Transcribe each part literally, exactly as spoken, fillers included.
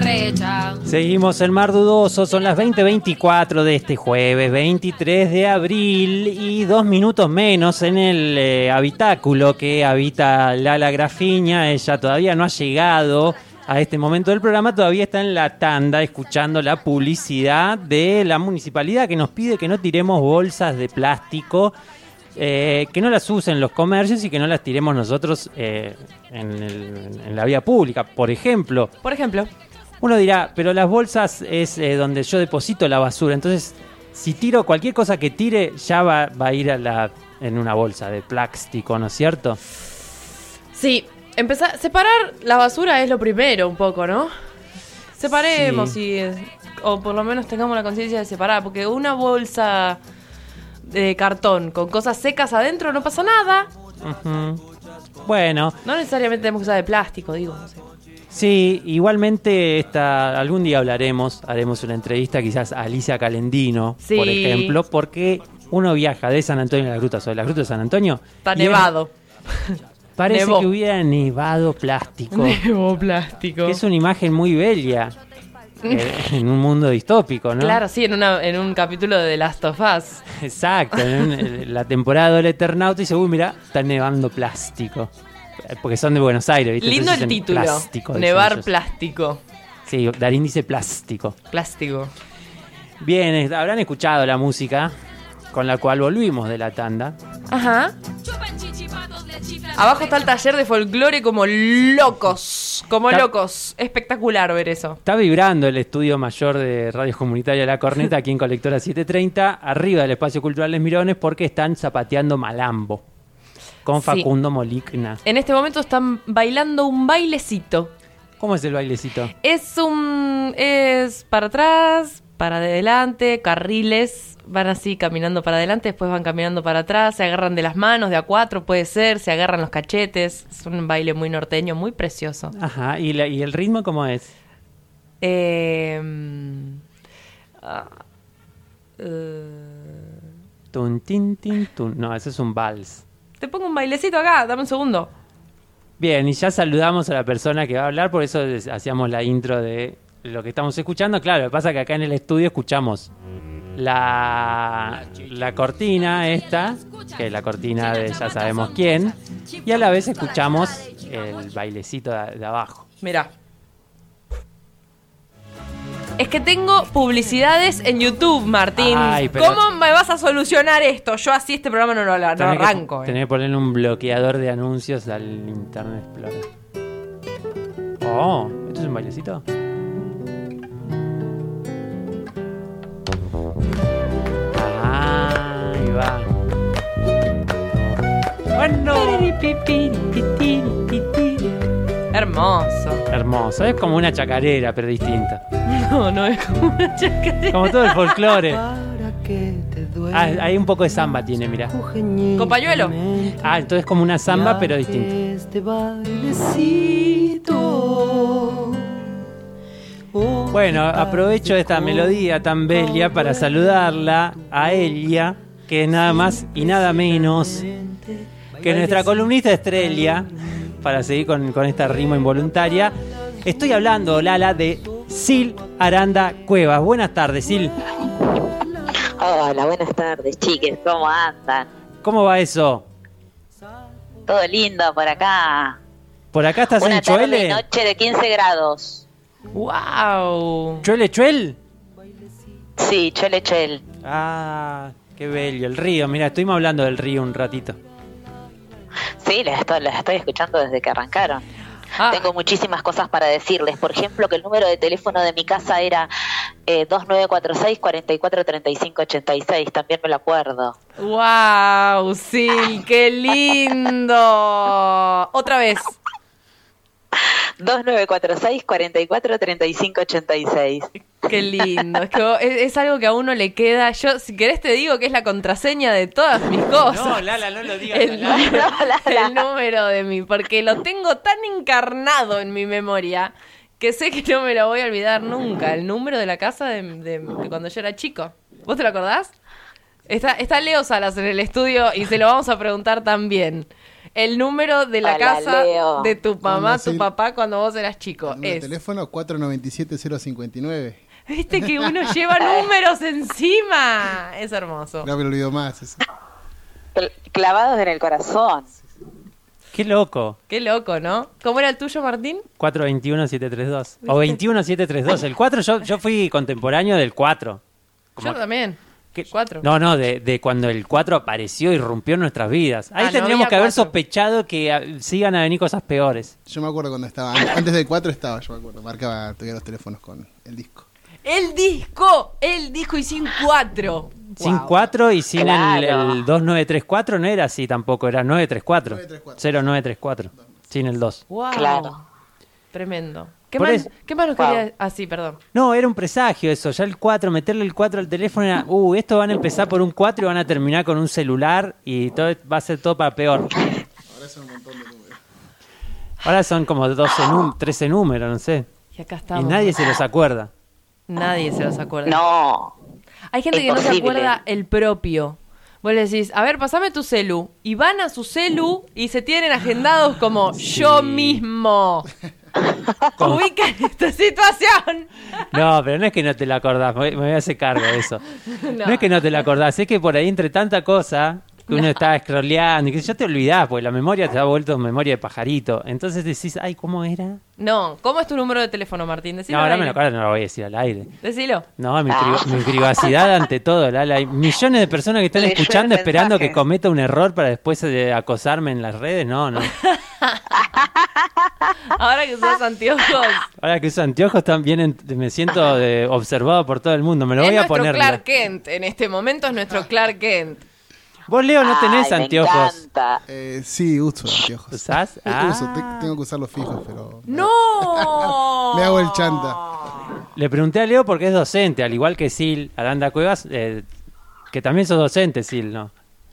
brecha. Seguimos en Mar Dudoso, son las veinte veinticuatro de este jueves veintitrés de abril y dos minutos menos en el eh, habitáculo que habita Lala Grafiña. Ella todavía no ha llegado a este momento del programa, todavía está en la tanda escuchando la publicidad de la municipalidad que nos pide que no tiremos bolsas de plástico, eh, que no las usen los comercios y que no las tiremos nosotros eh, en, el, en la vía pública. Por ejemplo, Por ejemplo, uno dirá, pero las bolsas es eh, donde yo deposito la basura, entonces si tiro cualquier cosa que tire ya va, va a ir a la, en una bolsa de plástico, ¿no es cierto? sí, empezar, separar la basura es lo primero un poco, ¿no? Separemos Sí. y o por lo menos tengamos la conciencia de separar, porque una bolsa de cartón con cosas secas adentro no pasa nada. Ujú. Bueno, No necesariamente tenemos que usar de plástico, digo, no sé. sí, igualmente esta, algún día hablaremos, haremos una entrevista quizás a Alicia Calendino, Sí. por ejemplo, porque uno viaja de San Antonio a la Gruta, sobre la Gruta de San Antonio. Está y es- nevado. Parece Nevó. que hubiera nevado plástico. Nevo plástico. Que es una imagen muy bella eh, en un mundo distópico, ¿no? Claro, sí, en, una, en un capítulo de The Last of Us. Exacto, en en la temporada del Eternauta y dice, uy, mira, está nevando plástico. Porque son de Buenos Aires, ¿viste? Lindo Entonces el dicen título. plástico, dicen Nevar ellos. plástico. Sí, Darín dice plástico. Plástico. Bien, eh, habrán escuchado la música con la cual volvimos de la tanda. Ajá. Chupan chichipatos, le chiflan. Abajo está el taller de folclore como locos. Como Está- locos. Espectacular ver eso. Está vibrando el estudio mayor de Radio Comunitaria La Corneta aquí en Colectora setecientos treinta, arriba del Espacio Cultural Les Mirones, porque están zapateando malambo con Sí. Facundo Molicna. En este momento están bailando un bailecito. ¿Cómo es el bailecito? Es un... Es para atrás, para adelante, carriles. Van así caminando para adelante, después van caminando para atrás, se agarran de las manos, de a cuatro puede ser, se agarran los cachetes. Es un baile muy norteño, muy precioso. Ajá, ¿y, la- y el ritmo cómo es? Eh, ah, eh, Tun, tin, tin, tun. No, ese es un vals. te pongo un bailecito acá, dame un segundo. Bien, y ya saludamos a la persona que va a hablar, por eso les hacíamos la intro de lo que estamos escuchando. Claro, lo que pasa es que acá en el estudio escuchamos la, la cortina esta, que es la cortina de ya sabemos quién, y a la vez escuchamos el bailecito de, de abajo. Mirá. Es que tengo publicidades en YouTube, Martín. Ay, pero- ¿Cómo me vas a solucionar esto? Yo así este programa no lo, no Tenés que- arranco. eh. Tenés que ponerle un bloqueador de anuncios al Internet Explorer. Oh, ¿esto es un bailecito? Ah, ahí va. Bueno. Hermoso. Hermoso, es como una chacarera, pero distinta. No, no es como una chacarera. Como todo el folclore. Ah, hay un poco de samba tiene, mira. ¿Con pañuelo? Ah, entonces como una samba, pero distinta. Este bailecito. Bueno, aprovecho esta melodía tan bella para saludarla a Elia, que es nada más y nada menos que nuestra columnista estrella, para seguir con, con esta rima involuntaria. Estoy hablando, Lala, de Sil Aranda Cuevas. Buenas tardes, Sil. Hola, buenas tardes, chiques, ¿cómo andan? ¿Cómo va eso? Todo lindo por acá. ¿Por acá estás Una en tarde y Chuele? noche de quince grados. ¡Wow! ¿Chuele, Chuel? Sí, chole chel. Ah, qué bello. El río, mira, estuvimos hablando del río un ratito. Sí, las estoy, las estoy escuchando desde que arrancaron. Ah, Tengo muchísimas cosas para decirles. Por ejemplo, que el número de teléfono de mi casa era eh, dos nueve cuatro seis, cuatro cuatro tres cinco ocho seis. También me lo acuerdo. ¡Wow! Sí, qué lindo. Otra vez. dos nueve cuatro seis, cuatro cuatro tres cinco ocho seis. Qué lindo. Es, que vos- es, es algo que a uno le queda. Yo, si querés, te digo que es la contraseña de todas mis cosas. Lala, no lo digas. el, No, Lala. el número de mí, porque lo tengo tan encarnado en mi memoria que sé que no me lo voy a olvidar nunca. El número de la casa de, de- de cuando yo era chico. ¿Vos te lo acordás? Está, está Leo Salas en el estudio y se lo vamos a preguntar también. El número de la Hola, casa Leo. de tu mamá, Hola, tu sí. papá, cuando vos eras chico. El número de Es. teléfono cuatro nueve siete cero cinco nueve. Viste que uno lleva números encima. Es hermoso. No me lo olvido más. Eso. Cl- Clavados en el corazón. Qué loco. Qué loco, ¿no? ¿Cómo era el tuyo, Martín? cuatro veintiuno siete treinta y dos. O veintiuno siete treinta y dos. El cuatro, yo, yo fui contemporáneo del cuatro. Como- Yo también. ¿Qué? Cuatro. No, no, de, de cuando el cuatro apareció y rompió nuestras vidas. Ahí Ah, no tendríamos había que haber cuatro. sospechado que ah, sigan a venir cosas peores. Yo me acuerdo cuando estaba. Antes del cuatro estaba, yo me acuerdo. Marcaba todavía los teléfonos con el disco. El disco, el disco y sin cuatro. Sin Wow. cuatro y sin el, Claro. el dos nueve tres cuatro no era así tampoco, era nueve tres cuatro. nueve tres cuatro. cero nueve tres cuatro. Sin el dos. Wow. Claro. Tremendo. ¿Qué Por más, eso- ¿Qué más nos Wow. quería? Ah, sí, perdón. No, era un presagio eso. Ya el cuatro, meterle el cuatro al teléfono era, uh, esto van a empezar por un cuatro y van a terminar con un celular y todo va a ser todo para peor. Ahora son un montón de números. Ahora son como doce, num- trece números, no sé. Y acá Y estamos. nadie se los acuerda. Nadie se los acuerda. No. Hay gente que no se Imposible. acuerda el propio. Vos le decís, a ver, pasame tu celu. Y van a su celu y se tienen agendados como yo mismo. Ubican esta situación. No, pero no es que no te la acordás, me me voy a hacer cargo de eso. No. es que no te la acordás, es que por ahí entre tanta cosa que uno está scrolleando y que ya te olvidás, porque la memoria te ha vuelto memoria de pajarito. Entonces decís, ay, ¿cómo era? No, ¿cómo es tu número de teléfono, Martín? Decilo No, ahora al me lo aire. acuerdo, no lo voy a decir al aire. Decilo. No, mi, Ah. pri- mi privacidad ante todo, Lala. Hay millones de personas que están Leyó el escuchando esperando que mensaje. cometa un error para después de acosarme en las redes. No, no. Ahora que usas anteojos. Ahora que uso anteojos también ent- me siento eh, observado por todo el mundo. Me lo Es voy a nuestro poner. Clark Kent. En este momento es nuestro Clark Kent. Vos, Leo, no tenés Ay, anteojos. Me encanta. Eh, sí, uso anteojos. ¿Usás? Eh, Ah. uso, te- tengo que usarlos fijos, pero. ¡No! Me hago el chanta. Le pregunté a Leo porque es docente, al igual que Sil, Aranda Cuevas, eh, que también sos docente, Sil, ¿no?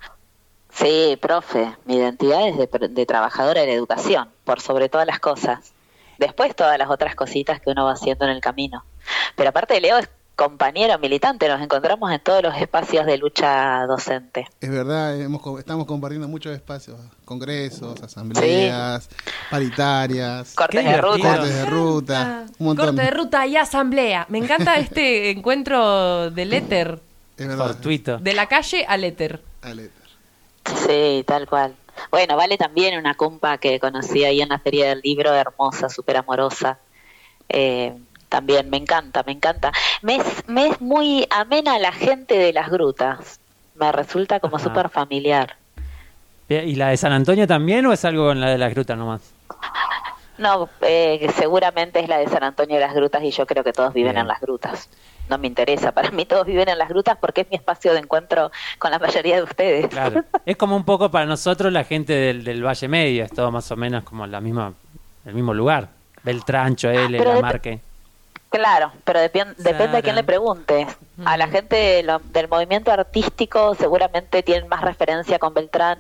Sí, profe. Mi identidad es de, pr- de trabajadora de la educación, por sobre todas las cosas. Después todas las otras cositas que uno va haciendo en el camino. Pero aparte, Leo es compañero militante. Nos encontramos en todos los espacios de lucha docente. Es verdad, hemos, co- estamos compartiendo muchos espacios: congresos, asambleas, paritarias, Cortes Qué de divertido. ruta. cortes de ruta, un montón. Corte de ruta y asamblea. Me encanta este encuentro del éter. Es verdad. Fortuito. De la calle al éter. Ale. Sí, tal cual. Bueno, Vale también, una compa que conocí ahí en la Feria del Libro, hermosa, súper amorosa. Eh, también me encanta, me encanta. Me es, me es muy amena la gente de las grutas. Me resulta como Ajá. súper familiar. ¿Y la de San Antonio también o es algo con la de las grutas nomás? No, eh, que seguramente es la de San Antonio de las Grutas y yo creo que todos viven Bien. en las grutas. No me interesa, para mí todos viven en las grutas porque es mi espacio de encuentro con la mayoría de ustedes. Claro. Es como un poco para nosotros la gente del, del Valle Medio, es todo más o menos como la misma, el mismo lugar. Beltrancho, L, Pero La dep- Marque. Claro, pero depi- depende a quién le pregunte. A la gente de lo- del movimiento artístico seguramente tienen más referencia con Beltrán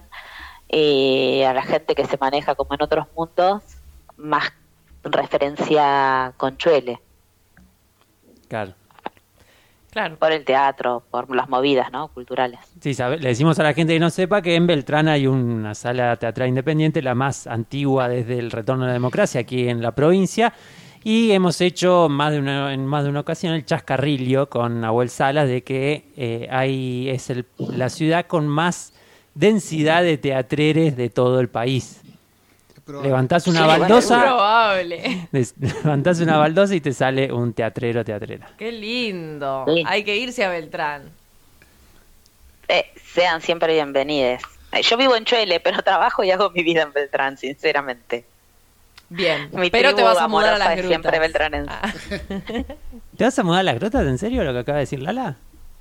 y a la gente que se maneja como en otros mundos más referencia con Chuele, Claro. Claro. por el teatro, por las movidas, ¿no? Culturales. Sí, sabe- le decimos a la gente que no sepa que en Beltrán hay una sala teatral independiente, la más antigua desde el retorno a la democracia aquí en la provincia, y hemos hecho más de una, en más de una ocasión el chascarrillo con Nahuel Salas de que eh, hay, es el, la ciudad con más densidad de teatreres de todo el país. Pero- Levantás una Sí, bueno, Es baldosa, probable. des- levantás una baldosa y te sale un teatrero o teatrera. Qué lindo. Sí. Hay que irse a Beltrán. Eh, sean siempre bienvenidos. Eh, Yo vivo en Chuele, pero trabajo y hago mi vida en Beltrán, sinceramente. Bien. Mi Pero te tribu vas a mudar a amorosa las es grutas. siempre beltranense. Ah. ¿Te vas a mudar a las grotas? ¿En serio lo que acaba de decir Lala?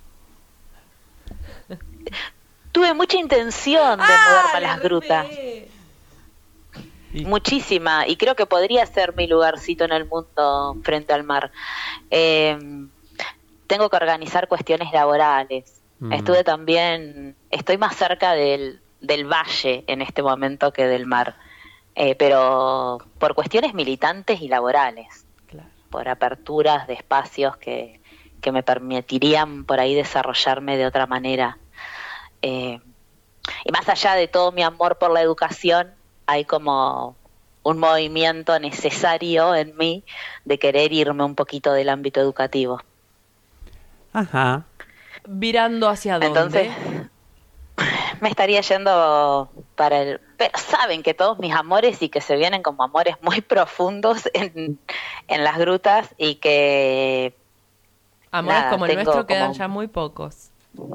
Tuve mucha intención de Ah, mudarme a la las grutas. re- Y- Muchísima, y creo que podría ser mi lugarcito en el mundo frente al mar. Eh, tengo que organizar cuestiones laborales. Mm. Estuve también, estoy más cerca del, del valle en este momento que del mar, eh, pero por cuestiones militantes y laborales, Claro. por aperturas de espacios que, que me permitirían por ahí desarrollarme de otra manera. Eh, y más allá de todo mi amor por la educación, hay como un movimiento necesario en mí de querer irme un poquito del ámbito educativo. Ajá. ¿Virando hacia dónde? Entonces, me estaría yendo para el... Pero saben que todos mis amores y que se vienen como amores muy profundos en, en las grutas y que... Amores nada, como el tengo nuestro quedan como- ya muy pocos.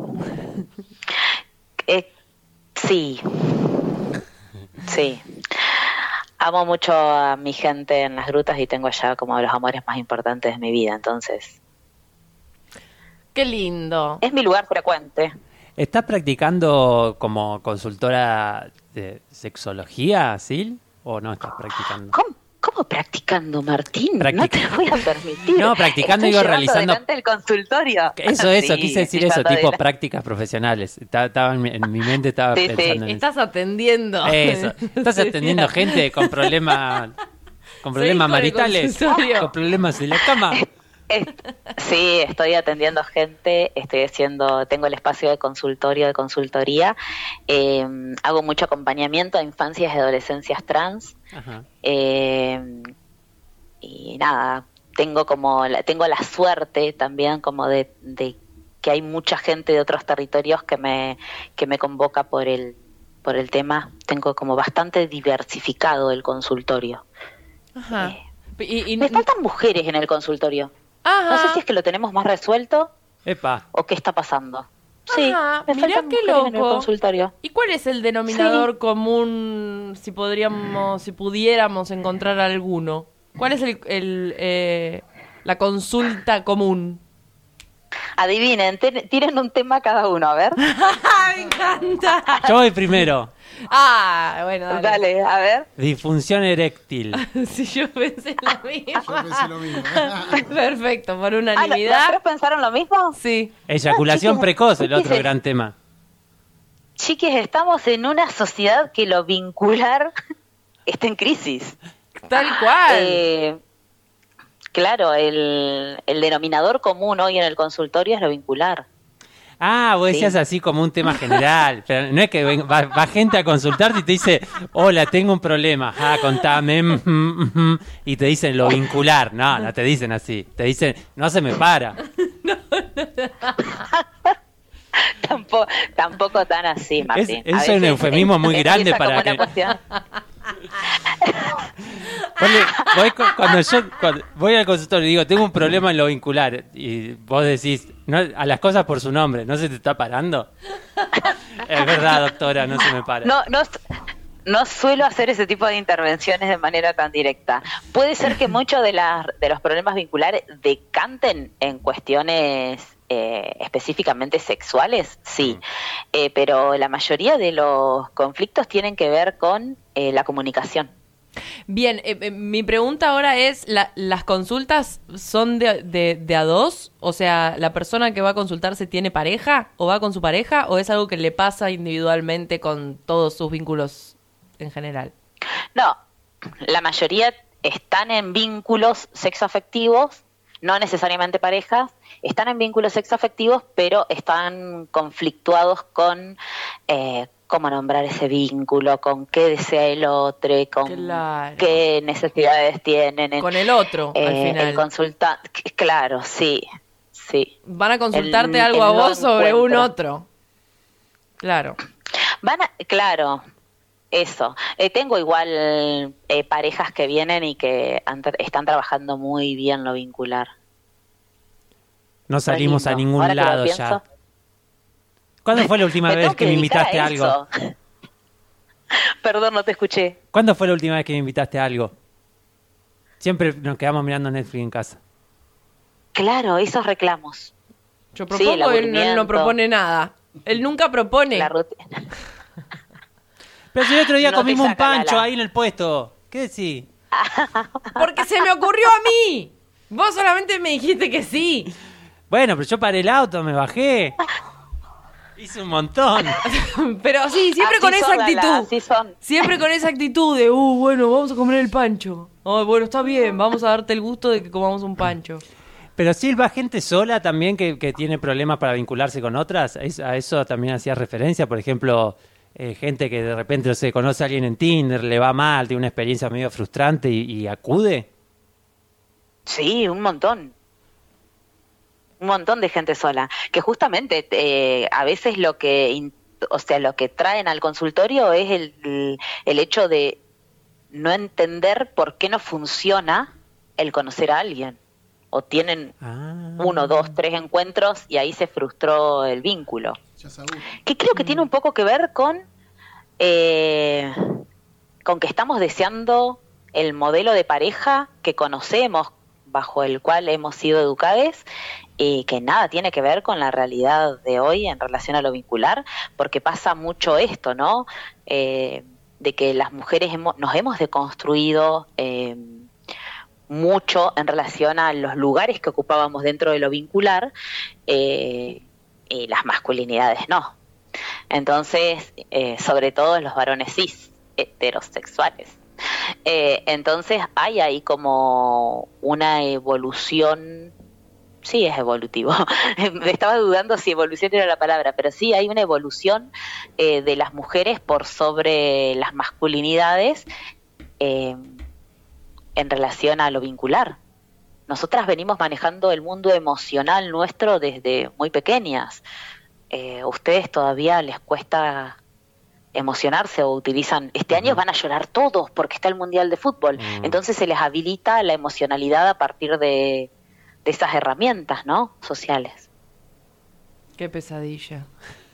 Eh, sí, sí. Amo mucho a mi gente en las grutas y tengo ya como los amores más importantes de mi vida, entonces Qué lindo. es mi lugar frecuente. ¿Estás practicando como consultora de sexología, Sil? ¿O no estás practicando? ¿Cómo, cómo practicando, Martín? Practica- No te voy a permitir. No, practicando, Estoy digo, llevando realizando- adelante el consultorio. Eso, eso, Sí, quise decir estoy eso, llevando tipo adelante. prácticas profesionales. Estaba, estaba en, mi, en mi mente estaba Sí, sí. pensando en Estás atendiendo. eso. Estás atendiendo gente con problemas con problemas con el maritales, consultorio. con problemas de la cama. Est- Sí, estoy atendiendo gente, estoy haciendo, tengo el espacio de consultorio, de consultoría, eh, hago mucho acompañamiento a infancias y adolescencias trans, Ajá. eh, y nada, tengo como, la, tengo la suerte también como de, de que hay mucha gente de otros territorios que me, que me convoca por el, por el tema, tengo como bastante diversificado el consultorio. Ajá. Y, y- Me faltan mujeres en el consultorio. Ajá. No sé si es que lo tenemos más resuelto Epa. o qué está pasando. Sí, Ajá, me mirá faltan qué mujeres en el loco. consultorio. ¿Y cuál es el denominador común, si podríamos, si pudiéramos encontrar alguno? ¿Cuál es el, el, eh, la consulta común? Adivinen, ten- tiren un tema cada uno, a ver. Me encanta. Yo voy primero. Ah, bueno, dale. Dale, a ver. Disfunción eréctil. Si yo pensé lo Yo mismo. pensé lo mismo. Perfecto, por Ah, ¿lo- ¿los unanimidad. tres pensaron lo mismo? Sí. Eyaculación chiquis, precoz, el otro chiquis, gran tema. Chiques, estamos en una sociedad que lo vincular está en crisis. Tal cual. Eh, claro, el, el denominador común hoy en el consultorio es lo vincular. Ah, vos decías Sí. así como un tema general. Pero no es que ven- va, va gente a consultarte y te dice, hola, tengo un problema. Ah, contame. mm, mm, mm, y te dicen lo vincular. No, no te dicen así. Te dicen, no se me para. Tampoco, tampoco tan así, Martín. Es- A es un veces eufemismo muy grande empieza para como una que- cuestión- Ponle, voy cu- cuando yo cuando voy al consultorio y digo, tengo un problema en lo vincular, y vos decís, no, a las cosas por su nombre, ¿no se te está parando? Es verdad, doctora, no se me para. No, no, no suelo hacer ese tipo de intervenciones de manera tan directa. Puede ser que muchos de, las, de los problemas vinculares decanten en cuestiones eh, específicamente sexuales, sí, eh, pero la mayoría de los conflictos tienen que ver con eh, la comunicación. Bien, eh, eh, mi pregunta ahora es, la- ¿las consultas son de, de, de a dos? O sea, ¿la persona que va a consultarse tiene pareja o va con su pareja o es algo que le pasa individualmente con todos sus vínculos en general? No, la mayoría están en vínculos sexoafectivos, no necesariamente parejas, están en vínculos sexoafectivos, pero están conflictuados con eh, cómo nombrar ese vínculo, con qué desea el otro, con Claro. qué necesidades tienen. en- Con el otro, al eh, final. El consulta, claro, sí, sí. Van a consultarte El- algo a el no vos sobre un encuentro. otro. Claro. Van a, claro, eso. Eh, tengo igual eh, parejas que vienen y que han tra- están trabajando muy bien lo vincular. No salimos Re a lindo. ningún Ahora que lo lado pienso, ya. ¿Cuándo fue la última vez tengo que me dedicar invitaste a a algo? eso. Perdón, no te escuché. ¿Cuándo fue la última vez que me invitaste a algo? Siempre nos quedamos mirando Netflix en casa. Claro, esos reclamos. Yo Sí, el propongo, él, él no aburrimiento. propone nada. Él nunca propone. La rutina. Pero si el otro día No te comimos un saca la pancho la. ahí en el puesto. ¿Qué decís? Porque se me ocurrió a mí. Vos solamente me dijiste que sí. Bueno, pero yo paré el auto, me bajé. Hice un montón. Pero sí, siempre Así con esa son, Lala, actitud. así son. Siempre con esa actitud de, uh, bueno, vamos a comer el pancho. Oh, bueno, está bien, vamos a darte el gusto de que comamos un pancho. Pero Silva, gente sola también que, que tiene problemas para vincularse con otras. ¿Es- ¿A eso también hacías referencia? Por ejemplo, eh, gente que de repente se conoce a alguien en Tinder, le va mal, tiene una experiencia medio frustrante y, y acude? Sí, un montón. Un montón de gente sola. Que justamente eh, a veces lo que, in- o sea, lo que traen al consultorio es el, el, el hecho de no entender por qué no funciona el conocer a alguien. O tienen Ah. uno, dos, tres encuentros y ahí se frustró el vínculo. Ya se aburre. Que creo que tiene un poco que ver con, eh, con que estamos deseando el modelo de pareja que conocemos, bajo el cual hemos sido educados, y que nada tiene que ver con la realidad de hoy en relación a lo vincular, porque pasa mucho esto, ¿no? Eh, de que las mujeres hemos, nos hemos deconstruido eh, mucho en relación a los lugares que ocupábamos dentro de lo vincular, eh, y las masculinidades no. Entonces, eh, sobre todo los varones cis, heterosexuales. Eh, entonces hay ahí como una evolución, sí es evolutivo, me estaba dudando si evolución era la palabra, pero sí hay una evolución eh, de las mujeres por sobre las masculinidades, eh, en relación a lo vincular. Nosotras venimos manejando el mundo emocional nuestro desde muy pequeñas. Eh, ¿Ustedes todavía les cuesta emocionarse o utilizan, este año van a llorar todos porque está el Mundial de Fútbol? Mm. Entonces se les habilita la emocionalidad a partir de, de esas herramientas, ¿no? Sociales. Qué pesadilla.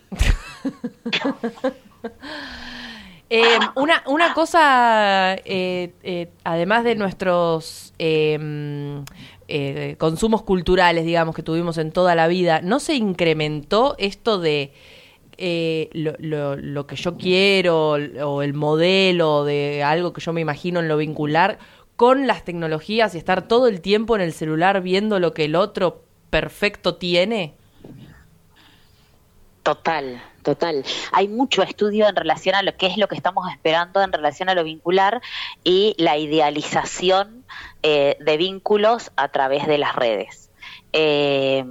Eh, una, una cosa, eh, eh, además de nuestros eh, eh, consumos culturales, digamos, que tuvimos en toda la vida, ¿no se incrementó esto de eh, lo, lo, lo que yo quiero o el modelo de algo que yo me imagino en lo vincular con las tecnologías y estar todo el tiempo en el celular viendo lo que el otro perfecto tiene? Total, total. Hay mucho estudio en relación a lo que es lo que estamos esperando en relación a lo vincular y la idealización eh, de vínculos a través de las redes. Eh,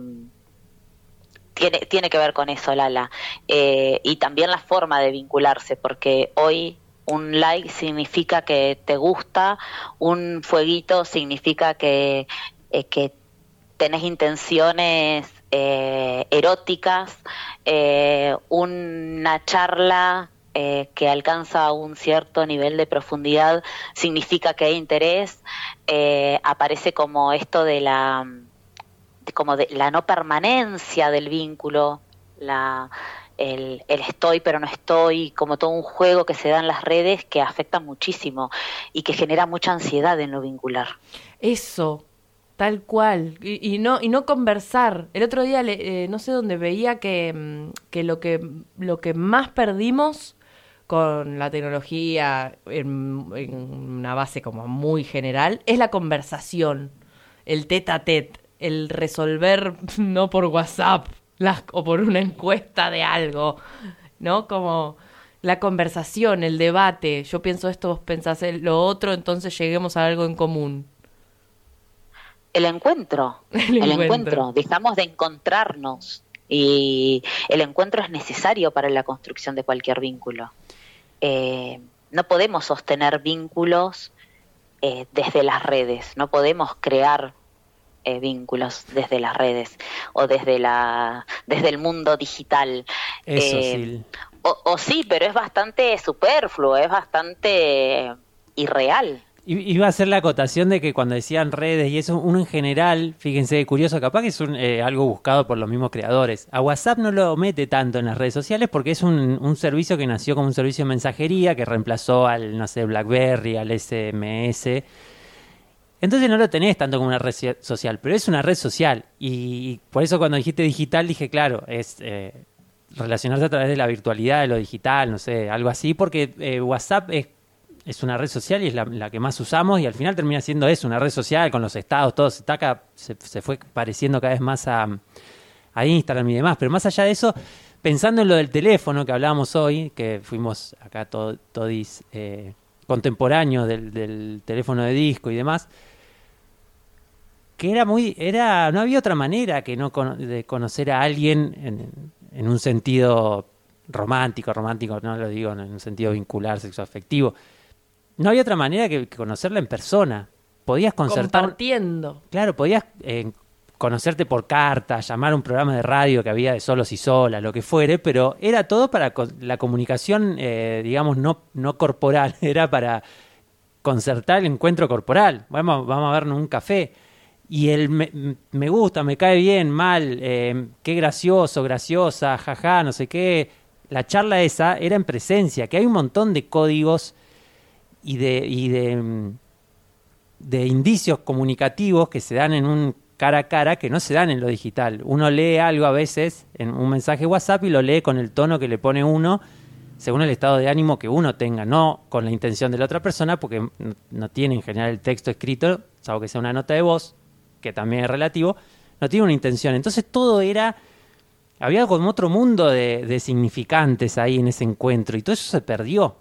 tiene, tiene que ver con eso, Lala. Eh, y también la forma de vincularse, porque hoy un like significa que te gusta, un fueguito significa que, eh, que tenés intenciones eh, eróticas, eh, una charla eh, que alcanza un cierto nivel de profundidad significa que hay interés, eh, aparece como esto de la, de como de la no permanencia del vínculo, la, el, el estoy pero no estoy, como todo un juego que se da en las redes que afecta muchísimo y que genera mucha ansiedad en lo vincular. Eso, tal cual. Y, y no y no conversar. El otro día, le, eh, no sé dónde veía que, que, lo que lo que más perdimos con la tecnología en, en una base como muy general es la conversación, el tete a tete, el resolver no por WhatsApp las, o por una encuesta de algo, ¿no? Como la conversación, el debate. Yo pienso esto, vos pensás lo otro, entonces lleguemos a algo en común. El encuentro, El el encuentro. encuentro, dejamos de encontrarnos y el encuentro es necesario para la construcción de cualquier vínculo. Eh, no podemos sostener vínculos eh, desde las redes, no podemos crear eh, vínculos desde las redes o desde la desde el mundo digital. Eso, Eh, sí. o, o sí, pero es bastante superfluo, es bastante irreal. I- Iba a hacer la acotación de que cuando decían redes y eso, uno en general, fíjense, curioso, capaz que es un, eh, algo buscado por los mismos creadores. A WhatsApp no lo mete tanto en las redes sociales porque es un, un servicio que nació como un servicio de mensajería que reemplazó al, no sé, BlackBerry, al S M S. Entonces no lo tenés tanto como una red so- social, pero es una red social. Y por eso cuando dijiste digital dije, claro, es eh, relacionarse a través de la virtualidad, de lo digital, no sé, algo así, porque eh, WhatsApp es Es una red social y es la, la que más usamos y al final termina siendo eso, una red social con los estados, todo se, taca, se, se fue pareciendo cada vez más a, a Instagram y demás. Pero más allá de eso, pensando en lo del teléfono que hablábamos hoy, que fuimos acá to, todis eh, contemporáneos del, del teléfono de disco y demás, que era muy, era, no había otra manera que no con, de conocer a alguien en, en un sentido romántico, romántico, no lo digo en un sentido vincular, sexoafectivo. No había otra manera que, que conocerla en persona. Podías concertar... Compartiendo. Claro, podías eh, conocerte por carta, llamar a un programa de radio que había de solos y solas, lo que fuere, pero era todo para co- la comunicación, eh, digamos, no, no corporal, era para concertar el encuentro corporal. Vamos, vamos a vernos un café. Y el me, me gusta, me cae bien, mal, eh, qué gracioso, graciosa, jaja, no sé qué. La charla esa era en presencia, que hay un montón de códigos y de, y de, de indicios comunicativos que se dan en un cara a cara que no se dan en lo digital. Uno lee algo a veces en un mensaje WhatsApp y lo lee con el tono que le pone uno según el estado de ánimo que uno tenga, no con la intención de la otra persona, porque no tiene en general el texto escrito, salvo que sea una nota de voz, que también es relativo, no tiene una intención. Entonces todo era... Había como otro mundo de, de significantes ahí en ese encuentro y todo eso se perdió.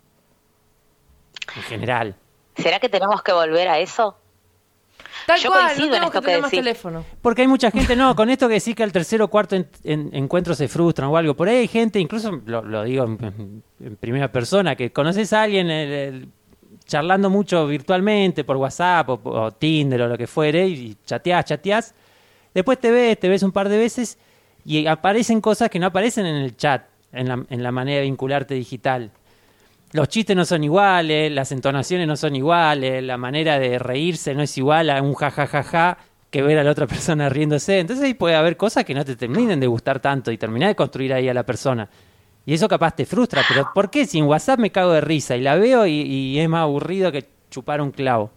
En general. ¿Será que tenemos que volver a eso? Tal Yo cual, coincido no en tenemos esto que que tener más decís. teléfono. Porque hay mucha gente, no, con esto que decís que al tercer o cuarto en, en, encuentro se frustran o algo. Por ahí hay gente, incluso lo, lo digo en, en primera persona, que conoces a alguien el, el, charlando mucho virtualmente por WhatsApp o, o Tinder o lo que fuere y chateás, chateás. Después te ves, te ves un par de veces y aparecen cosas que no aparecen en el chat, en la, en la manera de vincularte digital. Los chistes no son iguales, las entonaciones no son iguales, la manera de reírse no es igual a un jajajaja ja, ja, ja, que ver a la otra persona riéndose. Entonces ahí puede haber cosas que no te terminen de gustar tanto y terminar de construir ahí a la persona. Y eso capaz te frustra, pero ¿por qué si en WhatsApp me cago de risa y la veo y, y es más aburrido que chupar un clavo?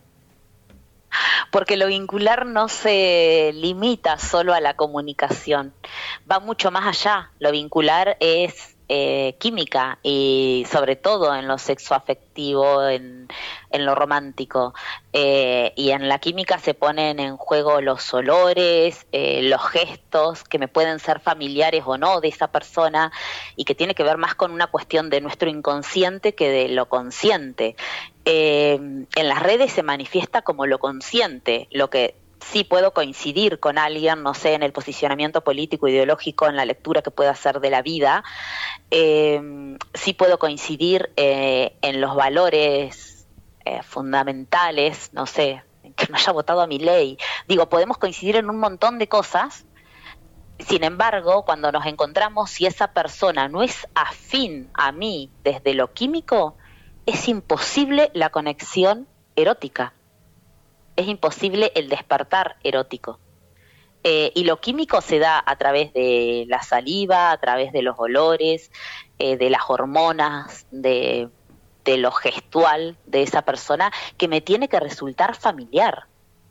Porque lo vincular no se limita solo a la comunicación, va mucho más allá. Lo vincular es eh, química y sobre todo en lo sexoafectivo, en, en lo romántico. Eh, y en la química se ponen en juego los olores, eh, los gestos que me pueden ser familiares o no de esa persona y que tiene que ver más con una cuestión de nuestro inconsciente que de lo consciente. Eh, en las redes se manifiesta como lo consciente, lo que sí puedo coincidir con alguien, no sé, en el posicionamiento político, ideológico, en la lectura que pueda hacer de la vida, eh, sí puedo coincidir eh, en los valores eh, fundamentales, no sé, que no haya votado a Milei. Digo, podemos coincidir en un montón de cosas. Sin embargo, cuando nos encontramos, si esa persona no es afín a mí desde lo químico, es imposible la conexión erótica, es imposible el despertar erótico. Eh, y lo químico se da a través de la saliva, a través de los olores, eh, de las hormonas, de, de lo gestual de esa persona, que me tiene que resultar familiar.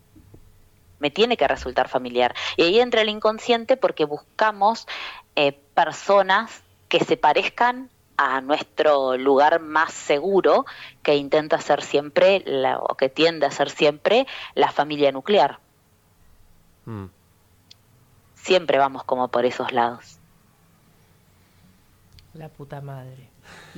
Me tiene que resultar familiar. Y ahí entra el inconsciente porque buscamos eh, personas que se parezcan a nuestro lugar más seguro, que intenta ser siempre, la, o que tiende a ser siempre, la familia nuclear. Mm. Siempre vamos como por esos lados. La puta madre.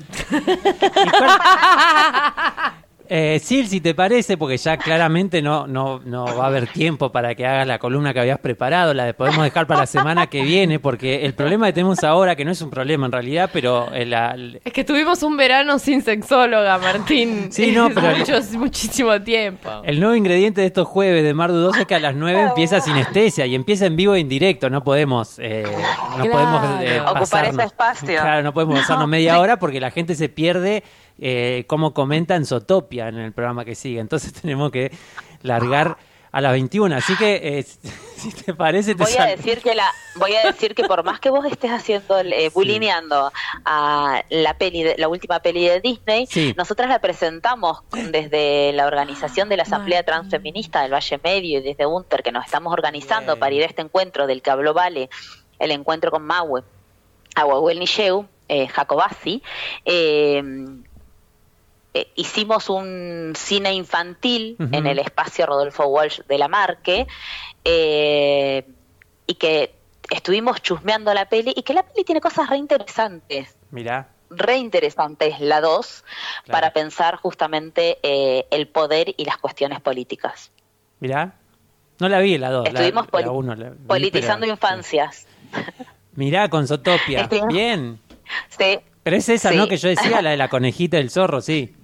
Eh, Sil, si te parece, porque ya claramente no, no, no va a haber tiempo para que hagas la columna que habías preparado, la podemos dejar para la semana que viene, porque el problema que tenemos ahora, que no es un problema en realidad, pero... El, el... Es que tuvimos un verano sin sexóloga, Martín. Sí, no, pero... Mucho, muchísimo tiempo. El nuevo ingrediente de estos jueves de Mar Dudoso es que a las nueve empieza Sinestesia y empieza en vivo e en directo, no podemos... Eh, no claro. podemos eh, ocupar ese espacio. Claro, no podemos pasarnos media hora porque la gente se pierde... Eh, como comenta en Zootopia en el programa que sigue, entonces tenemos que largar a las veintiuna, así que eh, si te parece te voy a decir que la voy a decir que por más que vos estés haciendo eh, bulineando sí. a la peli de, la última peli de Disney, sí. nosotras la presentamos desde la organización de la Asamblea Transfeminista del Valle Medio y desde UNTER, que nos estamos organizando Bien. para ir a este encuentro del que habló Vale, el encuentro con Maue Aguahuel Nisheu, eh, Jacobasi. eh, Eh, hicimos un cine infantil uh-huh. en el espacio Rodolfo Walsh de la Marque eh, y que estuvimos chusmeando la peli y que la peli tiene cosas re interesantes. Mirá. Re interesantes, la dos, claro. para pensar justamente eh, el poder y las cuestiones políticas. Mirá. No la vi la dos. Estuvimos la, poli- la uno, la vi, politizando pero, infancias. Sí. Mirá, con Zootopia. Estuvimos, Bien. Sí. Pero es esa, Sí. ¿no? Que yo decía, la de la conejita y el zorro, sí.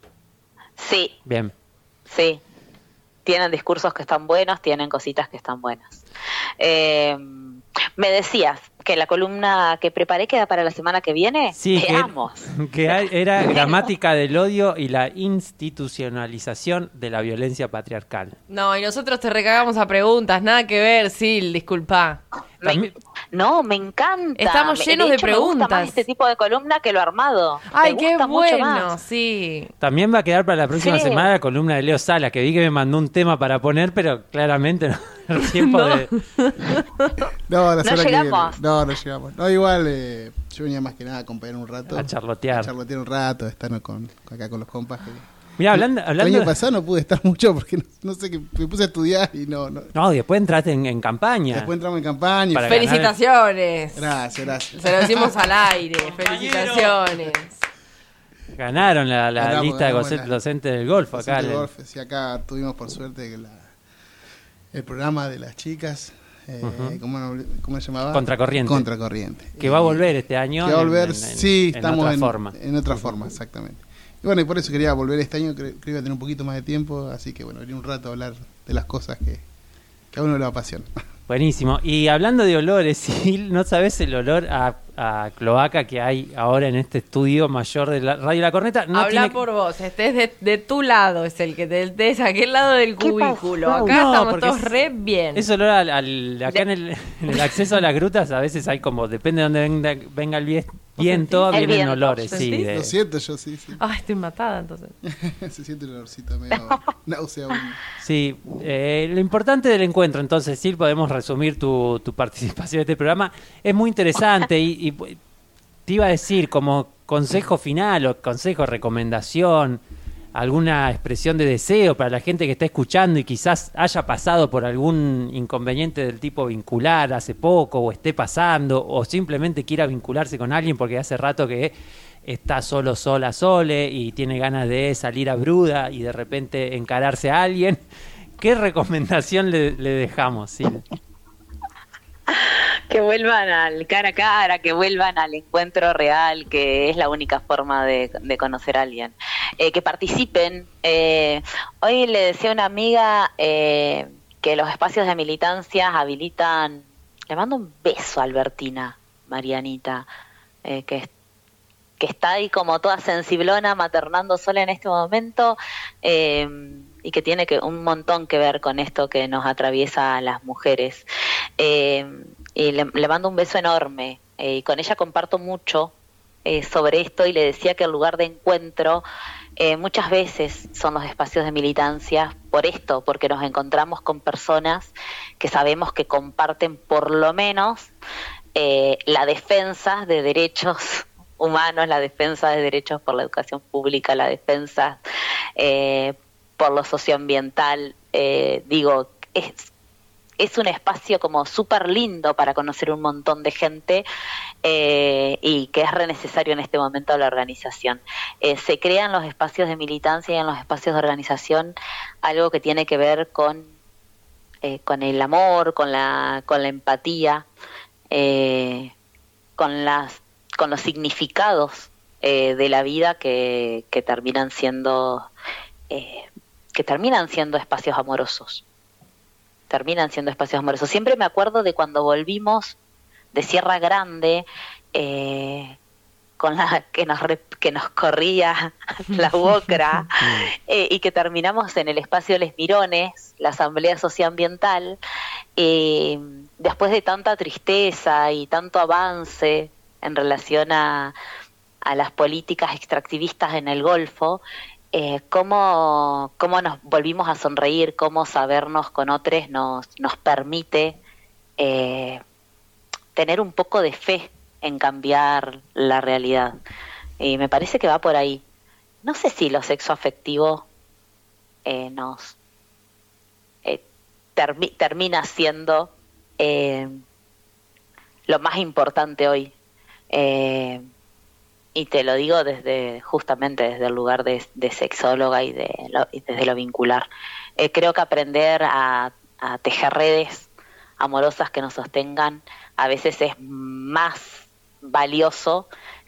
Sí, Bien. sí. Tienen discursos que están buenos, tienen cositas que están buenas. Eh, me decías que la columna que preparé queda para la semana que viene. Sí, que, Veamos. que hay- era gramática del odio y la institucionalización de la violencia patriarcal. No, y nosotros te recagamos a preguntas, nada que ver, Sil, disculpa. Me- También- no, me encanta. Estamos Me- llenos de hecho, me gusta preguntas. más este tipo de columna que lo armado. Ay, me qué gusta mucho bueno, más. sí. También va a quedar para la próxima Sí. semana la columna de Leo Sala, que vi que me mandó un tema para poner, pero claramente no el tiempo No. de... No, la No semana que viene. llegamos. No, no llegamos. No, igual eh, yo venía más que nada a acompañar un rato. A charlotear. A charlotear un rato, a estar con, acá con los compas. Que, Mira, hablando... el hablando año pasado no pude estar mucho porque no, no sé, que me puse a estudiar y no. no. No, después entraste en, en campaña. Después entramos en campaña. y- Para Felicitaciones. Gracias, gracias. Se lo decimos al aire. Felicitaciones. Ganaron la, la Ganamos, lista de ganamos docentes la- docentes del Golfo acá. Docente de el- golf. Sí, acá tuvimos por suerte que la, el programa de las chicas. Eh, Ujú. ¿cómo, no- ¿Cómo se llamaba? Contracorriente. Contracorriente. Que va a Y- volver este año. Que va a en- volver, en- en- sí, en estamos otra en, forma. en otra forma, exactamente. Y bueno, y por eso quería volver este año, creo que iba a tener un poquito más de tiempo, así que bueno, venir un rato a hablar de las cosas que, que a uno le apasiona. Buenísimo. Y hablando de olores, Sil, ¿no sabes el olor a, a cloaca que hay ahora en este estudio mayor de la Radio La Corneta? No Habla tiene- por vos, estés de, de tu lado, es el que te de aquel lado del ¿Qué cubículo. pasó? Acá No, estamos porque todos es- re bien. Es olor al, al- acá en el, en el acceso a las grutas a veces hay como, depende de dónde venga, venga el vie- viento, sentís? El vienen viento, olores, sí. ¿sentís? de- Lo siento, yo sí, sí. Ay, estoy matada entonces. Se siente el olorcito medio nauseabundo. Sí, eh, lo importante del encuentro, entonces, Sil, podemos resumir tu, tu participación en este programa. Es muy interesante y, y te iba a decir, como consejo final o consejo, recomendación, alguna expresión de deseo para la gente que está escuchando y quizás haya pasado por algún inconveniente del tipo vincular hace poco o esté pasando o simplemente quiera vincularse con alguien porque hace rato que está solo, sola, sole y tiene ganas de salir a bruda y de repente encararse a alguien. ¿Qué recomendación le, le dejamos, Sil? Que vuelvan al cara a cara, que vuelvan al encuentro real, que es la única forma de, de conocer a alguien. Eh, que participen. Eh, hoy le decía a una amiga eh, que los espacios de militancia habilitan... Le mando un beso a Albertina, Marianita, eh, que, que está ahí como toda sensiblona, maternando sola en este momento, eh, y que tiene que un montón que ver con esto que nos atraviesa a las mujeres. Eh, y le, le mando un beso enorme, eh, y con ella comparto mucho eh, sobre esto, y le decía que el lugar de encuentro eh, muchas veces son los espacios de militancia por esto, porque nos encontramos con personas que sabemos que comparten por lo menos eh, la defensa de derechos humanos, la defensa de derechos por la educación pública, la defensa eh, por lo socioambiental. Eh, digo, es Es un espacio como súper lindo para conocer un montón de gente, eh, y que es re necesario en este momento de la organización. Eh, se crean los espacios de militancia y en los espacios de organización algo que tiene que ver con, eh, con el amor, con la, con la empatía, eh, con, las, con los significados eh, de la vida que, que terminan siendo, eh, que terminan siendo espacios amorosos. terminan siendo espacios amorosos. Siempre me acuerdo de cuando volvimos de Sierra Grande, eh, con la que nos re, que nos corría la bocra, eh, y que terminamos en el espacio Les Mirones, la asamblea socioambiental, eh, después de tanta tristeza y tanto avance en relación a, a las políticas extractivistas en el Golfo, Eh, cómo, cómo nos volvimos a sonreír, cómo sabernos con otros nos, nos permite eh, tener un poco de fe en cambiar la realidad. Y me parece que va por ahí. No sé si lo sexoafectivo eh, nos eh, termi- termina siendo eh, lo más importante hoy. Eh, Y te lo digo desde justamente desde el lugar de, de sexóloga y, de lo, y desde lo vincular. Eh, creo que aprender a, a tejer redes amorosas que nos sostengan a veces es más valioso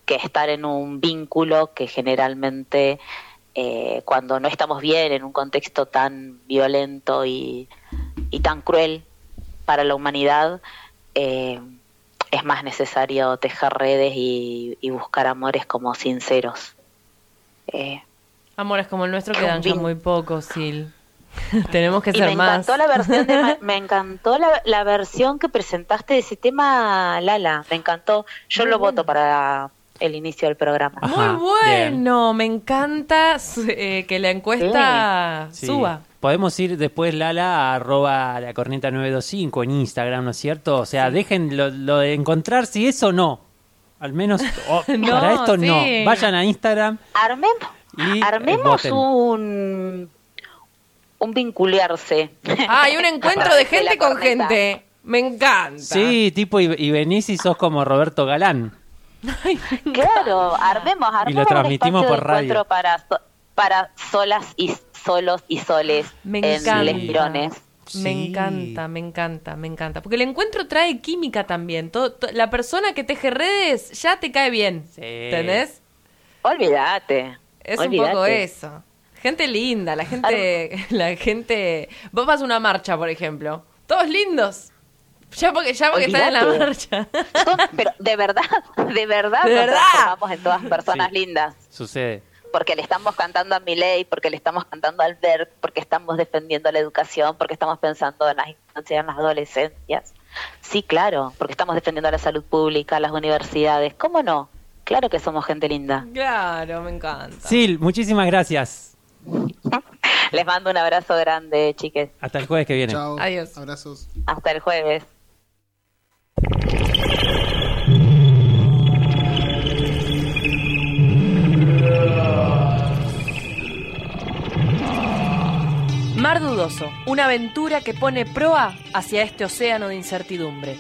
que estar en un vínculo que generalmente eh, cuando no estamos bien en un contexto tan violento y, y tan cruel para la humanidad, eh, es más necesario tejer redes y, y buscar amores como sinceros. Eh, Amores como el nuestro es quedan un ya vin- muy pocos, Sil. Tenemos que y ser me más. encantó la versión de Ma- me encantó la, la versión que presentaste de ese tema, Lala, me encantó. Yo Muy lo bueno. voto para el inicio del programa. Ajá, Muy bueno, me encanta eh, que la encuesta Sí. suba. Podemos ir después, Lala, a arroba la corneta nueve dos cinco en Instagram, ¿no es cierto? O sea, dejen lo, lo de encontrar si es o no. Al menos oh, No, para esto sí. no. Vayan a Instagram. Armemos, Y, eh, armemos voten. un un vincularse. Ah, hay un encuentro A de través la gente con corneta. gente. Me encanta. Sí, tipo, y, y venís y sos como Roberto Galán. Claro, armemos, armemos Y lo transmitimos un espacio por de radio. encuentro para so- para solas y solos y soles Me en encanta. Les Mirones. Me Sí. encanta, me encanta, me encanta. Porque el encuentro trae química también. Todo- to- la persona que teje redes ya te cae bien. Sí. ¿Entendés? Olvídate. Es olvídate. un poco eso. Gente linda, la gente, la gente. Vos vas a una marcha, por ejemplo. Todos lindos. Ya porque, ya porque están en la Olvídate. marcha. Son- pero de verdad, de verdad, De nos verdad. transformamos en todas personas Sí. lindas. Sucede. Porque le estamos cantando a Milei, porque le estamos cantando a Albert, porque estamos defendiendo la educación, porque estamos pensando en las infancias, en las adolescencias. Sí, claro, porque estamos defendiendo la salud pública, las universidades. ¿Cómo no? Claro que somos gente linda. Claro, me encanta. Sil, muchísimas gracias. Les mando un abrazo grande, chiques. Hasta el jueves que viene. Chao. Adiós. Abrazos. Hasta el jueves. Mar Dudoso, una aventura que pone proa hacia este océano de incertidumbre.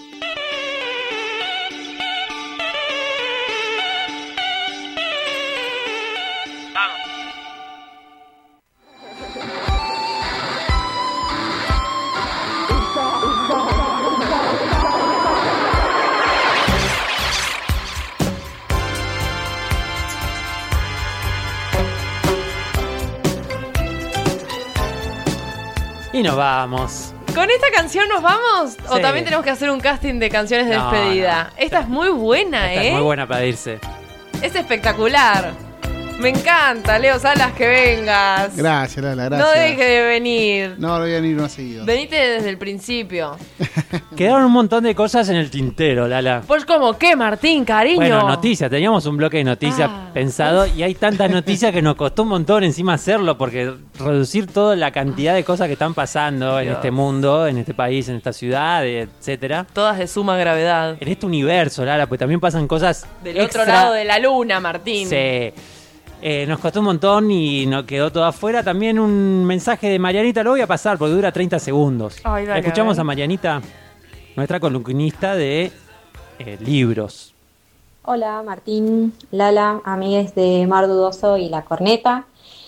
Y nos vamos. ¿Con esta canción nos vamos? ¿O Sí. también tenemos que hacer un casting de canciones de No, despedida? no. Esta es muy buena, Esta ¿eh? es muy buena para irse. Es espectacular. Me encanta, Leo Salas, que vengas. Gracias, Lala, gracias. No deje de venir. No, lo voy a ir más seguido. Venite desde el principio. Quedaron un montón de cosas en el tintero, Lala. Pues como, ¿qué, Martín, cariño? Bueno, noticias. Teníamos un bloque de noticias Ah. pensado y hay tantas noticias que nos costó un montón encima hacerlo porque reducir toda la cantidad de cosas que están pasando en Dios. este mundo, en este país, en esta ciudad, etcétera. Todas de suma gravedad. En este universo, Lala, pues también pasan cosas Del extra- otro lado de la luna, Martín. Sí. Eh, nos costó un montón y nos quedó todo afuera. También un mensaje de Marianita, lo voy a pasar porque dura treinta segundos. Ay, dale, Escuchamos a a, ver. Marianita, nuestra columnista de eh, libros. Hola Martín, Lala, amigues de Mar Dudoso y La Corneta.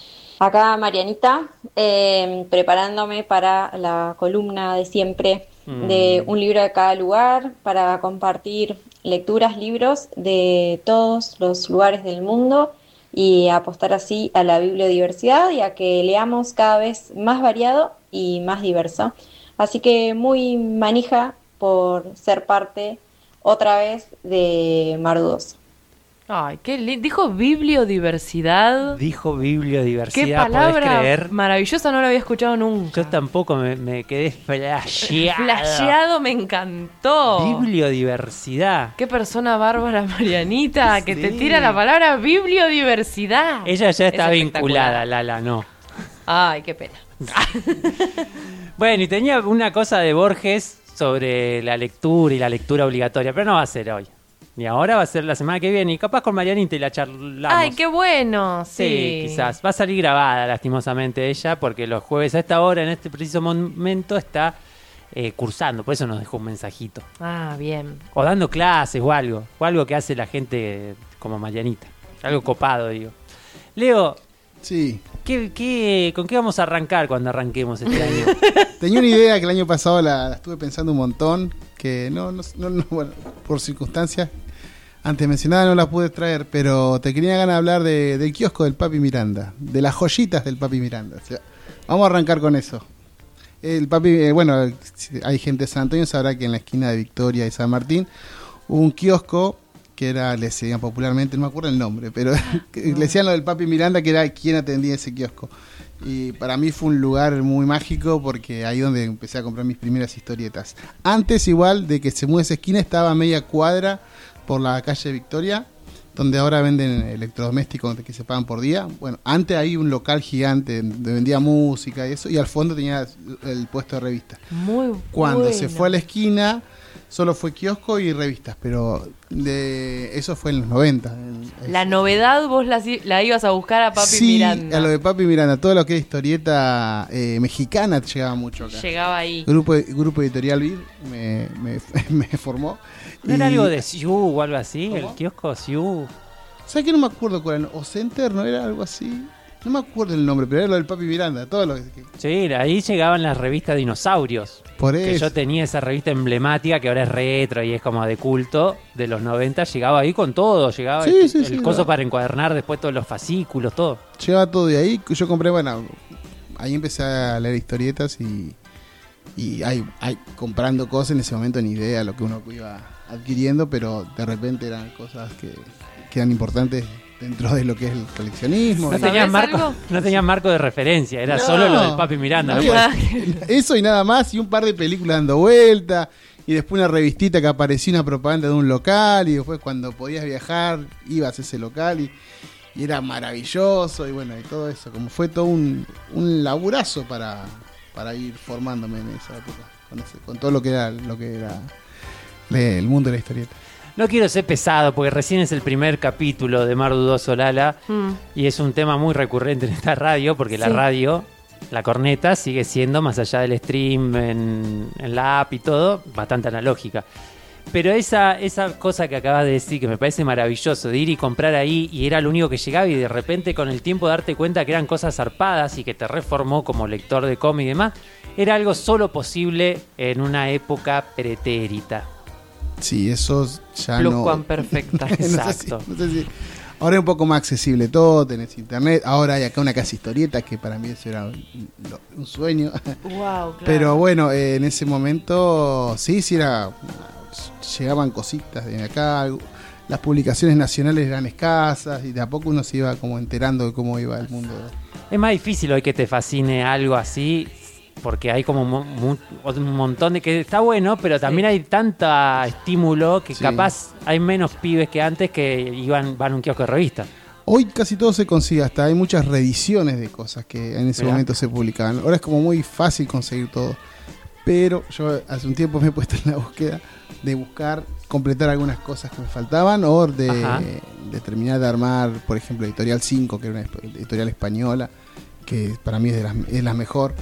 Acá Marianita, eh, preparándome para la columna de siempre Mm. de un libro de cada lugar, para compartir lecturas, libros de todos los lugares del mundo y apostar así a la bibliodiversidad y a que leamos cada vez más variado y más diverso. Así que muy manija por ser parte otra vez de Mar Dudoso. Ay, qué lindo. Dijo bibliodiversidad. Dijo Qué bibliodiversidad, ¿podés palabra creer? maravillosa, no la había escuchado nunca. Yo tampoco me, me quedé flasheado. Flasheado, me encantó. Bibliodiversidad. Qué persona bárbara, Marianita, que te Sí. tira la palabra bibliodiversidad. Ella ya Es está espectacular. vinculada, Lala, no. Ay, qué pena. Bueno, y tenía una cosa de Borges sobre la lectura y la lectura obligatoria, pero no va a ser hoy. Y ahora va a ser la semana que viene y capaz con Marianita y la charlamos. Ay, qué bueno. Sí, Sí, quizás. Va a salir grabada, lastimosamente, ella, porque los jueves a esta hora, en este preciso momento, está eh, cursando. Por eso nos dejó un mensajito. Ah, bien. O dando clases o algo. O algo que hace la gente como Marianita. Algo copado, digo. Leo, Sí. ¿qué, qué, ¿con qué vamos a arrancar cuando arranquemos este año? Tenía una idea que el año pasado la, la estuve pensando un montón, que no, no, no, no, bueno, por circunstancias antes mencionada no la pude traer, pero te quería ganar de hablar de, del kiosco del Papi Miranda, de las joyitas del Papi Miranda. O sea, vamos a arrancar con eso. El Papi, eh, bueno, hay gente de San Antonio, sabrá que en la esquina de Victoria y San Martín hubo un kiosco que era, le decían popularmente, no me acuerdo el nombre, pero le decían lo del Papi Miranda, que era quien atendía ese kiosco. Y para mí fue un lugar muy mágico porque ahí donde empecé a comprar mis primeras historietas. Antes, igual, de que se mueve esa esquina, estaba a media cuadra por la calle Victoria, donde ahora venden electrodomésticos que se pagan por día. Bueno, antes hay un local gigante donde vendía música y eso, y al fondo tenía el puesto de revistas. Muy Cuando bueno. se fue a la esquina, solo fue kiosco y revistas, pero de eso fue en los noventa. La novedad vos la, la ibas a buscar a Papi sí, Miranda. a lo de Papi Miranda, todo lo que es historieta eh, mexicana llegaba mucho acá. Llegaba ahí. Grupo, grupo Editorial Vir me, me, me formó. ¿No y, era algo de Siu o algo así? ¿Cómo? El kiosco Siu. ¿Sabes qué? No me acuerdo cuál era. O Center, ¿no era algo así? No me acuerdo el nombre, pero era lo del Papi Miranda. Todo lo que... Sí, ahí llegaban las revistas Dinosaurios. Por Que eso. yo tenía esa revista emblemática que ahora es retro y es como de culto de los noventa. Llegaba ahí con todo. Llegaba Sí, el, sí, el sí, coso no. para encuadernar después todos los fascículos, todo. Llevaba todo de ahí. Yo compré, bueno, ahí empecé a leer historietas y, y hay, hay comprando cosas en ese momento, ni idea lo que uno iba adquiriendo, pero de repente eran cosas que, que eran importantes dentro de lo que es el coleccionismo. No Y- tenían ¿Sabés marco, algo? no tenían marco de referencia, era No. solo lo del Papi Miranda. ¿no? Había eso y nada más, y un par de películas dando vuelta, y después una revistita que aparecía una propaganda de un local, y después cuando podías viajar, ibas a ese local, y, y era maravilloso, y bueno, y todo eso, como fue todo un, un laburazo para, para ir formándome en esa época, con, ese- con todo lo que era, lo que era eh, el mundo de la historieta. No quiero ser pesado porque recién es el primer capítulo de Mar Dudoso Lala Mm. y es un tema muy recurrente en esta radio porque la Sí. radio, la corneta, sigue siendo, más allá del stream, en, en la app y todo, bastante analógica. Pero esa, esa cosa que acabas de decir, que me parece maravilloso, de ir y comprar ahí y era lo único que llegaba y de repente con el tiempo darte cuenta que eran cosas zarpadas y que te reformó como lector de cómic y demás, era algo solo posible en una época pretérita. Sí, eso ya Plus no... Juan perfecta. No sé si- Exacto. no sé si- ahora es un poco más accesible todo, tenés internet, ahora hay acá una casa historieta que para mí eso era un, un sueño. Wow, claro. Pero bueno, eh, en ese momento sí, sí era, llegaban cositas de acá, las publicaciones nacionales eran escasas y de a poco uno se iba como enterando de cómo iba el mundo. Es más difícil hoy que te fascine algo así, porque hay como mu- mu- un montón de que está bueno, pero también hay tanta estímulo que Sí. capaz hay menos pibes que antes que iban van a un kiosco de revistas. Hoy casi todo se consigue, hasta hay muchas reediciones de cosas que en ese Mirá. momento se publicaban. Ahora es como muy fácil conseguir todo. Pero yo hace un tiempo me he puesto en la búsqueda de buscar, completar algunas cosas que me faltaban o de, Ajá. de terminar de armar, por ejemplo, Editorial cinco, que era una esp- editorial española, que para mí es, de las, es la mejor.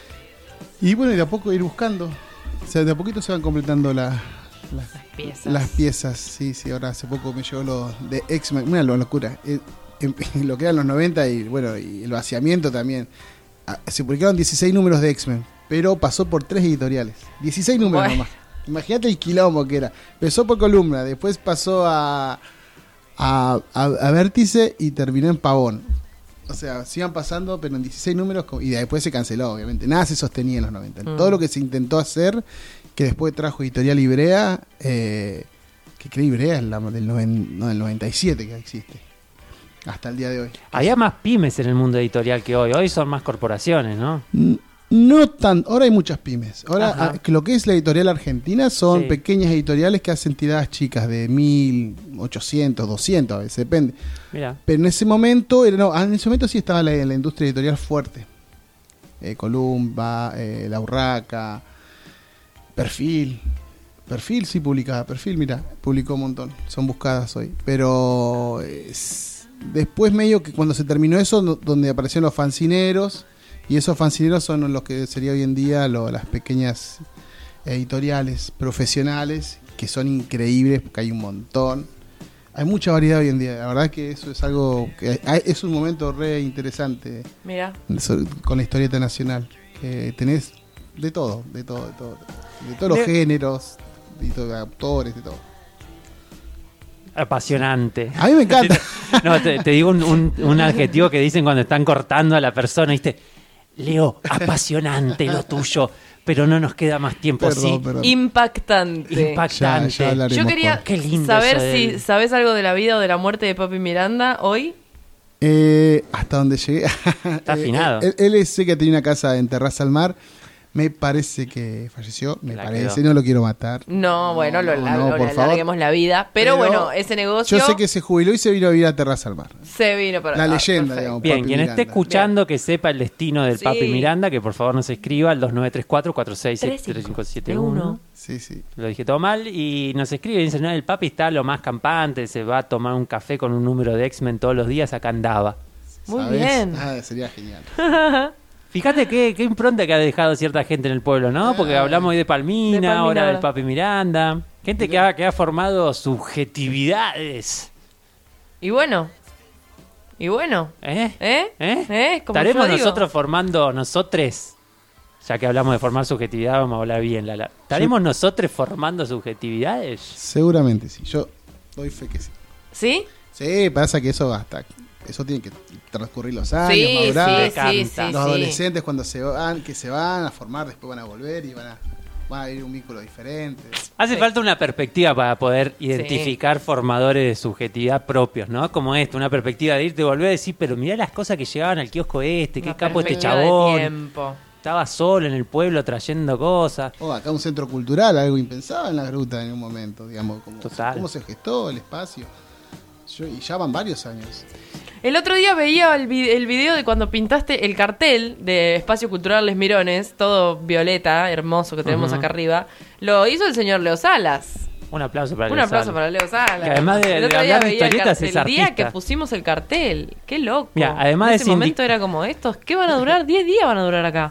Y bueno, y de a poco ir buscando. O sea, de a poquito se van completando la- las, piezas. las piezas. Sí, sí, ahora hace poco me llegó lo de X-Men. Una locura. Eh, em- lo que eran los noventa y bueno, y el vaciamiento también. Ah, se publicaron dieciséis números de X-Men, pero pasó por tres editoriales. dieciséis números Bueno. nomás. Imagínate el quilombo que era. Empezó por Columna, después pasó a, a, a, a Vértice y terminó en Pavón. O sea, se iban pasando, pero en dieciséis números, co- y después se canceló, obviamente. Nada se sostenía en los noventa. Mm. Todo lo que se intentó hacer, que después trajo Editorial Ibrea, eh, que creo Ibrea es la del, noven, no, del noventa y siete que existe, hasta el día de hoy. Había más pymes en el mundo editorial que hoy. Hoy son más corporaciones, ¿no? N- No tan, ahora hay muchas pymes. Ahora Ajá. ah, que lo que es la editorial argentina son Sí. pequeñas editoriales que hacen tiradas chicas de mil, ochocientos, doscientos a veces, depende. Mira. Pero en ese momento, era, no, en ese momento sí estaba la, la industria editorial fuerte. Eh, Columba, eh, La Urraca, Perfil. Perfil sí publicaba, Perfil, mira, publicó un montón. Son buscadas hoy. Pero es- después medio que cuando se terminó eso, no- donde aparecieron los fancineros, y esos fancineros son los que sería hoy en día lo- las pequeñas editoriales profesionales, que son increíbles, porque hay un montón. Hay mucha variedad hoy en día, la verdad que eso es algo que hay- es un momento re interesante Mira. so- con la historieta nacional, que tenés de todo, de todo, de todo, de todos los De- géneros, de, todo, de autores, de todo. Apasionante. A mí me encanta. No, te, te digo un, un, un adjetivo que dicen cuando están cortando a la persona, ¿viste? Leo, apasionante lo tuyo, pero no nos queda más tiempo. Perdón, sí, perdón. Impactante. impactante. Ya- ya hablaremos. Yo quería Qué lindo saber eso si del- sabes algo de la vida o de la muerte de Papi Miranda hoy. Eh, hasta donde llegué. Está afinado. Eh, él, él sé que tenía una casa en Terraza al Mar. Me parece que falleció. Me La parece. quedó. No lo quiero matar. No, bueno, lo, no, la- no, lo- por le favor. alarguemos la vida. Pero, Pero bueno, ese negocio Yo sé que se jubiló y se vino a vivir a Terraza al Mar. se vino para La ah, leyenda, perfecto. digamos. Bien, Papi quien Miranda. esté escuchando que sepa el destino del Sí. Papi Miranda, que por favor nos escriba al dos nueve tres cuatro, cuatro seis siete, tres cinco siete uno. Sí, sí. Lo dije todo mal. Y nos escribe y dice, no, el Papi está lo más campante, se va a tomar un café con un número de X-Men todos los días, acá andaba. Muy ¿Sabes? bien. Ah, sería genial. Fíjate qué, qué impronta que ha dejado cierta gente en el pueblo, ¿no? Porque hablamos hoy de Palmina, De Palmina, ahora del ahora. Papi Miranda. Gente que ha, que ha formado subjetividades. Y bueno. Y bueno. ¿Eh? ¿Eh? ¿Eh? ¿Eh? Como Estaremos yo digo. nosotros formando, nosotros, ya que hablamos de formar subjetividad, vamos a hablar bien, Lala. ¿Estaremos nosotros formando subjetividades? Seguramente sí. Yo doy fe que sí. ¿Sí? Sí, pasa que eso hasta. Eso tiene que transcurrir los años, Sí, madurar. sí, sí, sí, Los sí. adolescentes cuando se van, que se van a formar, después van a volver y van a, van a vivir un vínculo diferente. Hace Sí. falta una perspectiva para poder identificar formadores de subjetividad propios, ¿no? Como esto, una perspectiva de irte y volver a decir, pero mirá las cosas que llegaban al kiosco este, qué Una capo este perspectiva de chabón. tiempo. Estaba solo en el pueblo trayendo cosas. O acá un centro cultural, algo impensado en la gruta en un momento, digamos. Como, Total. ¿Cómo se gestó el espacio? Yo- y ya van varios años. El otro día veía el, vi- el video de cuando pintaste el cartel de Espacio Cultural Les Mirones, todo violeta, hermoso que tenemos Ujú. acá arriba. Lo hizo el señor Leo Salas. Un aplauso para Un Leo aplauso Salas. para Leo Salas. Que además de- El de otro hablar día de veía el historietas, cartel, es el día artista. que pusimos el cartel. Qué loco. Mira, además en de ese sindi- momento era como, ¿estos qué van a durar? diez días van a durar acá.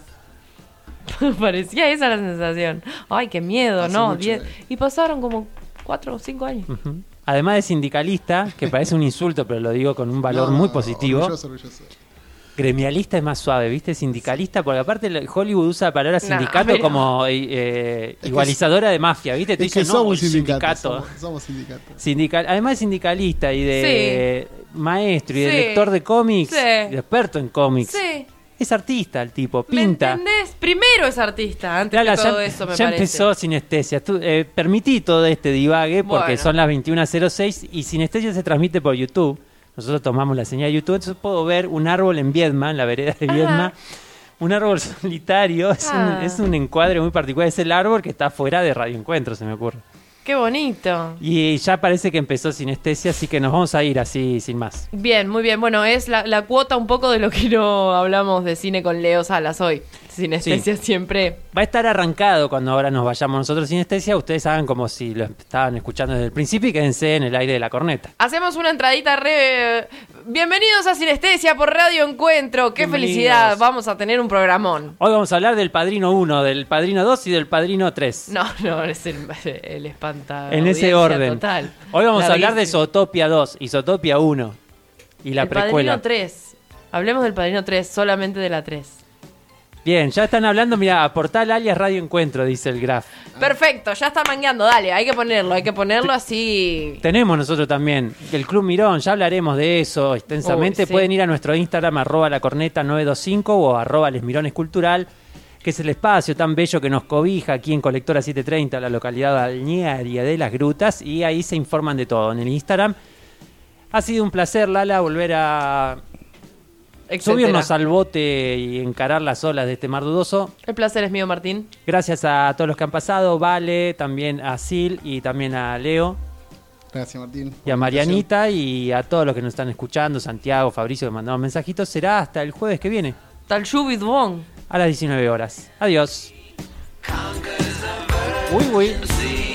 Parecía esa la sensación. Ay, qué miedo, Hace ¿no? mucho, diez eh. Y pasaron como cuatro o cinco años. Ujú. Además de sindicalista, que parece un insulto, pero lo digo con un valor No, muy positivo. Orgulloso, orgulloso. Gremialista es más suave, ¿viste? Sindicalista, porque aparte el- Hollywood usa la palabra No, sindicato pero- como eh, eh, que igualizadora de mafia, ¿viste? Te Es que dicen, no, somos el sindicatos. sindicato. Somos, somos sindicatos. Sindical, además de sindicalista y de maestro y de Sí. lector de cómics, Sí. de experto en cómics, Sí. es artista el tipo, ¿Me pinta. entendés? Primero es artista, antes Lala, que todo ya, eso me ya parece. empezó Sinestesia. Tú, eh, permití todo este divague porque Bueno. son las veintiuna cero seis y Sinestesia se transmite por YouTube. Nosotros tomamos la señal de YouTube, entonces puedo ver un árbol en Viedma, en la vereda de Viedma. Un árbol solitario, es, Ah. un, es un encuadre muy particular. Es el árbol que está fuera de Radio Encuentro, se me ocurre. Qué bonito. Y ya parece que empezó Sinestesia, así que nos vamos a ir así, sin más. Bien, muy bien. Bueno, es la, la cuota un poco de lo que no hablamos de cine con Leo Salas hoy. Sinestesia siempre. Va a estar arrancado cuando ahora nos vayamos nosotros Sinestesia. Ustedes hagan como si lo estaban escuchando desde el principio y quédense en el aire de la corneta. Hacemos una entradita re... Bienvenidos a Sinestesia por Radio Encuentro. Qué Bienvenidos. felicidad. Vamos a tener un programón. Hoy vamos a hablar del Padrino uno, del Padrino dos y del Padrino tres. No, no, es el, el espanta. En ese audiencia orden. Total. Hoy vamos a hablar de Larguísimo. Zootopia dos y Zootopia uno. Y la el precuela. Padrino tres. Hablemos del Padrino tres, solamente de la tres. Bien, ya están hablando, mira, portal alias Radio Encuentro, dice el Graf. Perfecto, ya está mangueando, dale, hay que ponerlo, hay que ponerlo así. Tenemos nosotros también el Club Mirón, ya hablaremos de eso extensamente. Uy, sí. Pueden ir a nuestro Instagram, arroba la corneta nueve dos cinco o arroba les mirones cultural, que es el espacio tan bello que nos cobija aquí en Colectora setecientos treinta, la localidad balnearia de Las Grutas, y ahí se informan de todo en el Instagram. Ha sido un placer, Lala, volver a etcétera. subirnos al bote y encarar las olas de este mar dudoso. El placer es mío, Martín. Gracias a todos los que han pasado, Vale, también a Sil y también a Leo Gracias, Martín. y a por la Marianita y a todos los que nos están escuchando, Santiago, Fabricio, que mandaron mensajitos. Será hasta el jueves que viene, Tal Shubit Bon. a las diecinueve horas. Adiós. Uy, uy. See